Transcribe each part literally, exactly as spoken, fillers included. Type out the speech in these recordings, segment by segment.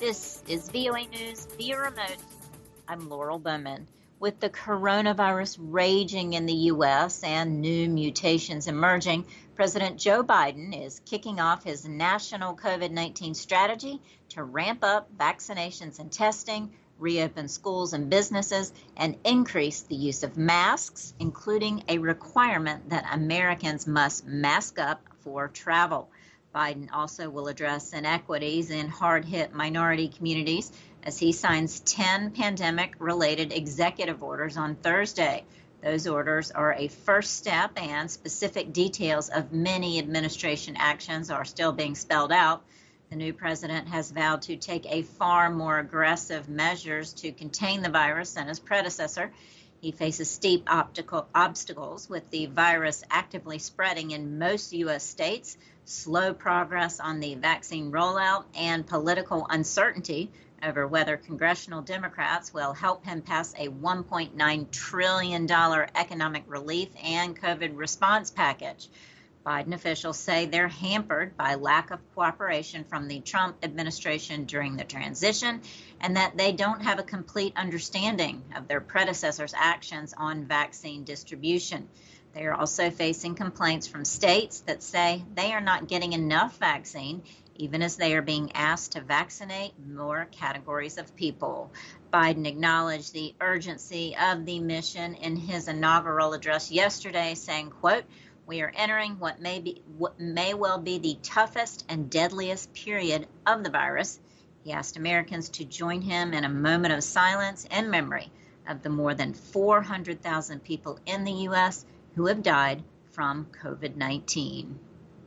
This is V O A News via remote. I'm Laurel Bowman. With the coronavirus raging in the U S and new mutations emerging, President Joe Biden is kicking off his national COVID nineteen strategy to ramp up vaccinations and testing, reopen schools and businesses, and increase the use of masks, including a requirement that Americans must mask up for travel. Biden also will address inequities in hard-hit minority communities as he signs ten pandemic-related executive orders on Thursday. Those orders are a first step, and specific details of many administration actions are still being spelled out. The new president has vowed to take a far more aggressive measures to contain the virus than his predecessor. He faces steep optical obstacles with the virus actively spreading in most U S states, slow progress on the vaccine rollout, and political uncertainty over whether congressional Democrats will help him pass a one point nine trillion dollars economic relief and COVID response package. Biden officials say they're hampered by lack of cooperation from the Trump administration during the transition, and that they don't have a complete understanding of their predecessor's actions on vaccine distribution. They are also facing complaints from states that say they are not getting enough vaccine, even as they are being asked to vaccinate more categories of people. Biden acknowledged the urgency of the mission in his inaugural address yesterday, saying, quote, "We are entering what may be what may well be the toughest and deadliest period of the virus." He asked Americans to join him in a moment of silence and memory of the more than four hundred thousand people in the U S who have died from COVID nineteen.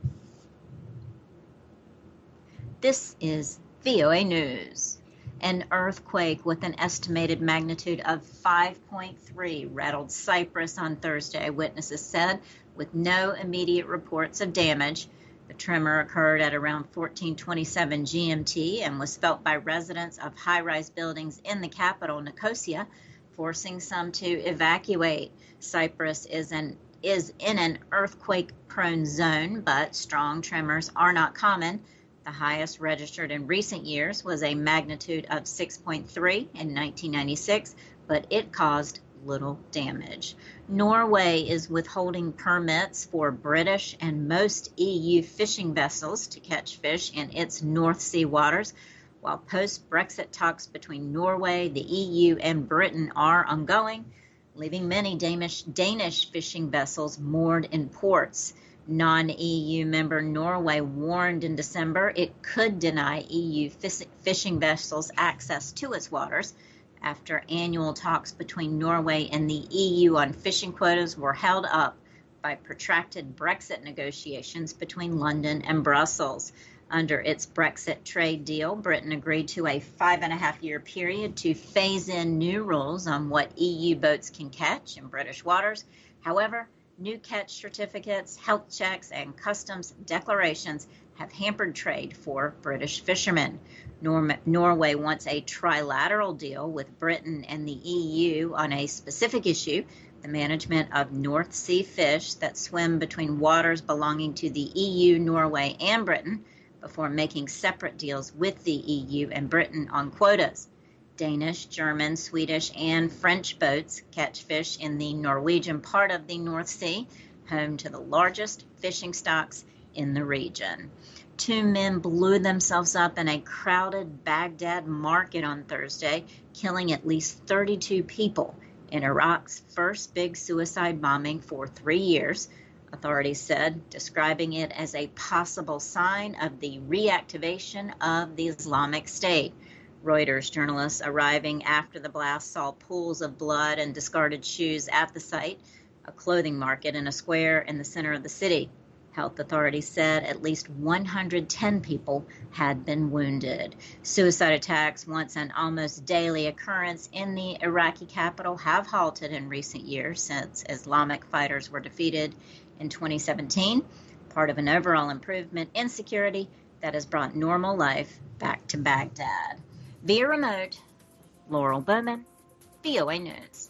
This is V O A News. An earthquake with an estimated magnitude of five point three rattled Cyprus on Thursday, witnesses said, with no immediate reports of damage. The tremor occurred at around fourteen twenty-seven G M T and was felt by residents of high-rise buildings in the capital, Nicosia, forcing some to evacuate. Cyprus is an is in an earthquake-prone zone, but strong tremors are not common. The highest registered in recent years was a magnitude of six point three in nineteen ninety-six, but it caused little damage. Norway is withholding permits for British and most E U fishing vessels to catch fish in its North Sea waters, while post-Brexit talks between Norway, the E U, and Britain are ongoing, leaving many Danish, Danish fishing vessels moored in ports. Non-E U member Norway warned in December it could deny E U fishing vessels access to its waters after annual talks between Norway and the E U on fishing quotas were held up by protracted Brexit negotiations between London and Brussels. Under its Brexit trade deal, Britain agreed to a five and a half year period to phase in new rules on what E U boats can catch in British waters. However, new catch certificates, health checks, and customs declarations have hampered trade for British fishermen. Nor- Norway wants a trilateral deal with Britain and the E U on a specific issue, the management of North Sea fish that swim between waters belonging to the E U, Norway, and Britain, before making separate deals with the E U and Britain on quotas. Danish, German, Swedish, and French boats catch fish in the Norwegian part of the North Sea, home to the largest fishing stocks in the region. Two men blew themselves up in a crowded Baghdad market on Thursday, killing at least thirty-two people in Iraq's first big suicide bombing for three years, authorities said, describing it as a possible sign of the reactivation of the Islamic State. Reuters journalists arriving after the blast saw pools of blood and discarded shoes at the site, a clothing market in a square in the center of the city. Health authorities said at least one hundred ten people had been wounded. Suicide attacks, once an almost daily occurrence in the Iraqi capital, have halted in recent years since Islamic fighters were defeated in twenty seventeen, part of an overall improvement in security that has brought normal life back to Baghdad. Via remote, Laurel Bowman, V O A News.